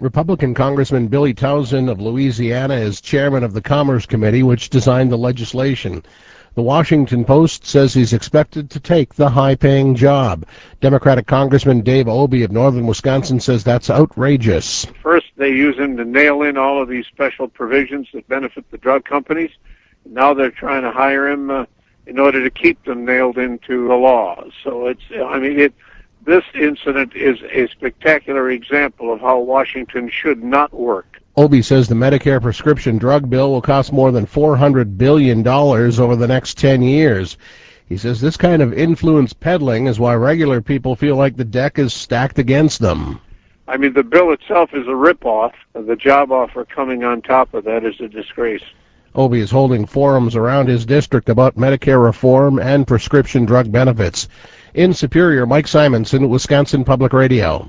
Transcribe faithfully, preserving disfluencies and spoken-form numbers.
Republican Congressman Billy Townsend of Louisiana is chairman of the Commerce Committee, which designed the legislation. The Washington Post says he's expected to take the high-paying job. Democratic Congressman Dave Obey of northern Wisconsin says that's outrageous. First, they use him to nail in all of these special provisions that benefit the drug companies. Now they're trying to hire him uh, in order to keep them nailed into the law. So it's, I mean, it. This incident is a spectacular example of how Washington should not work. Obey says the Medicare prescription drug bill will cost more than four hundred billion dollars over the next ten years. He says this kind of influence peddling is why regular people feel like the deck is stacked against them. I mean, the bill itself is a ripoff. The job offer coming on top of that is a disgrace. Obey is holding forums around his district about Medicare reform and prescription drug benefits. In Superior, Mike Simonson, Wisconsin Public Radio.